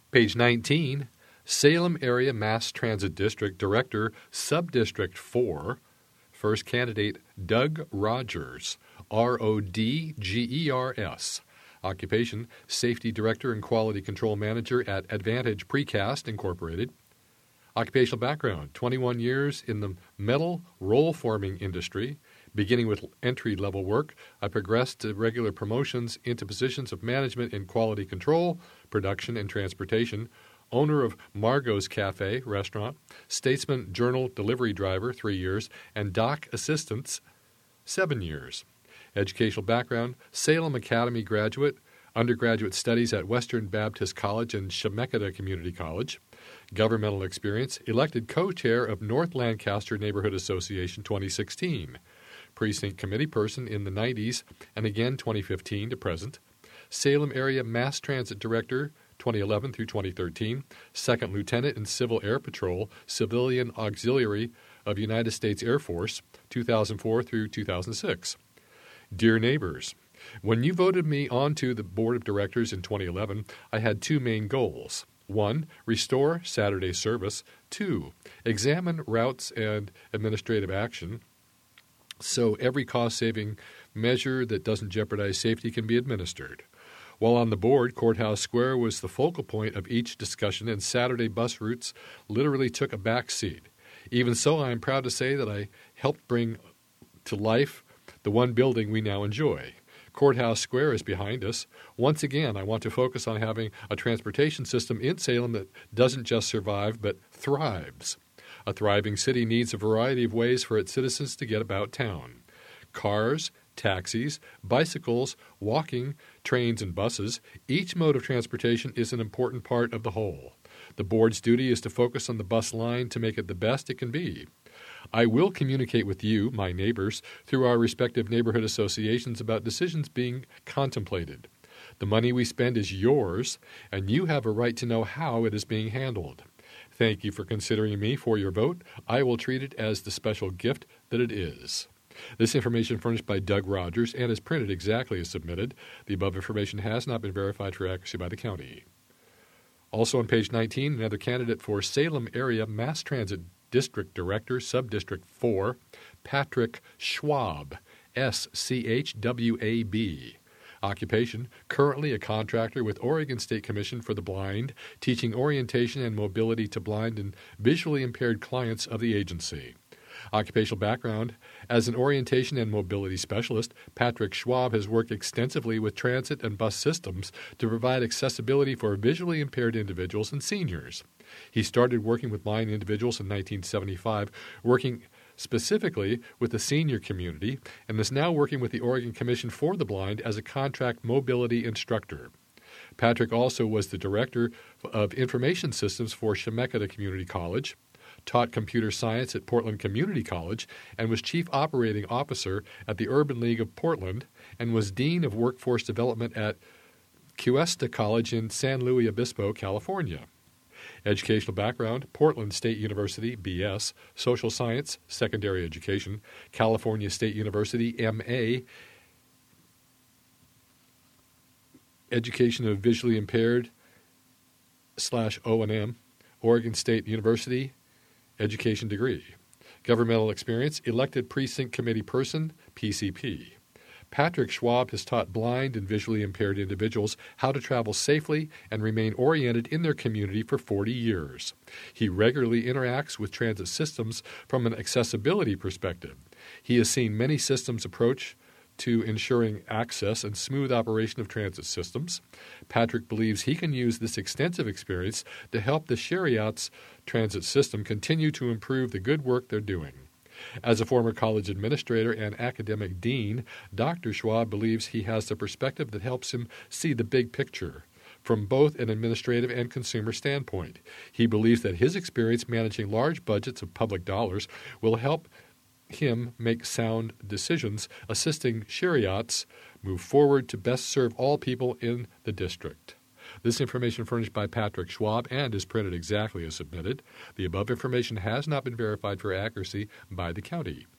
Page 19, Salem Area Mass Transit District Director, Subdistrict 4, first candidate Doug Rogers, Rodgers. Occupation, Safety Director and Quality Control Manager at Advantage Precast, Incorporated. Occupational background, 21 years in the metal roll forming industry. Beginning with entry-level work, I progressed to regular promotions into positions of management in quality control, production, and transportation. Owner of Margot's Cafe, restaurant. Statesman Journal delivery driver, 3 years. And dock assistants, 7 years. Educational background, Salem Academy graduate, undergraduate studies at Western Baptist College and Chemeketa Community College. Governmental experience, elected co-chair of North Lancaster Neighborhood Association 2016. Precinct committee person in the 90s and again 2015 to present. Salem Area Mass Transit Director 2011 through 2013. Second Lieutenant in Civil Air Patrol, Civilian Auxiliary of United States Air Force 2004 through 2006. Dear neighbors, when you voted me onto the board of directors in 2011, I had two main goals. 1. Restore Saturday service. 2. Examine routes and administrative action so every cost-saving measure that doesn't jeopardize safety can be administered. While on the board, Courthouse Square was the focal point of each discussion, and Saturday bus routes literally took a back seat. Even so, I am proud to say that I helped bring to life the one building we now enjoy. Courthouse Square is behind us. Once again, I want to focus on having a transportation system in Salem that doesn't just survive, but thrives. A thriving city needs a variety of ways for its citizens to get about town. Cars, taxis, bicycles, walking, trains, and buses, each mode of transportation is an important part of the whole. The board's duty is to focus on the bus line to make it the best it can be. I will communicate with you, my neighbors, through our respective neighborhood associations about decisions being contemplated. The money we spend is yours, and you have a right to know how it is being handled. Thank you for considering me for your vote. I will treat it as the special gift that it is. This information furnished by Doug Rogers and is printed exactly as submitted. The above information has not been verified for accuracy by the county. Also on page 19, another candidate for Salem Area Mass Transit District Director, Subdistrict 4, Patrick Schwab, SCHWAB. Occupation, currently a contractor with Oregon State Commission for the Blind, teaching orientation and mobility to blind and visually impaired clients of the agency. Occupational background, as an orientation and mobility specialist, Patrick Schwab has worked extensively with transit and bus systems to provide accessibility for visually impaired individuals and seniors. He started working with blind individuals in 1975, working specifically with the senior community, and is now working with the Oregon Commission for the Blind as a contract mobility instructor. Patrick also was the director of information systems for Chemeketa Community College, taught computer science at Portland Community College, and was chief operating officer at the Urban League of Portland, and was dean of workforce development at Cuesta College in San Luis Obispo, California. Educational background, Portland State University, B.S., Social Science, Secondary Education, California State University, M.A., Education of Visually Impaired /O&M, Oregon State University, Education degree. Governmental experience, elected precinct committee person, PCP. Patrick Schwab has taught blind and visually impaired individuals how to travel safely and remain oriented in their community for 40 years. He regularly interacts with transit systems from an accessibility perspective. He has seen many systems approach to ensuring access and smooth operation of transit systems. Patrick believes he can use this extensive experience to help the Shariat's transit system continue to improve the good work they're doing. As a former college administrator and academic dean, Dr. Schwab believes he has the perspective that helps him see the big picture from both an administrative and consumer standpoint. He believes that his experience managing large budgets of public dollars will help him make sound decisions, assisting Shariats move forward to best serve all people in the district. This information furnished by Patrick Schwab and is printed exactly as submitted. The above information has not been verified for accuracy by the county.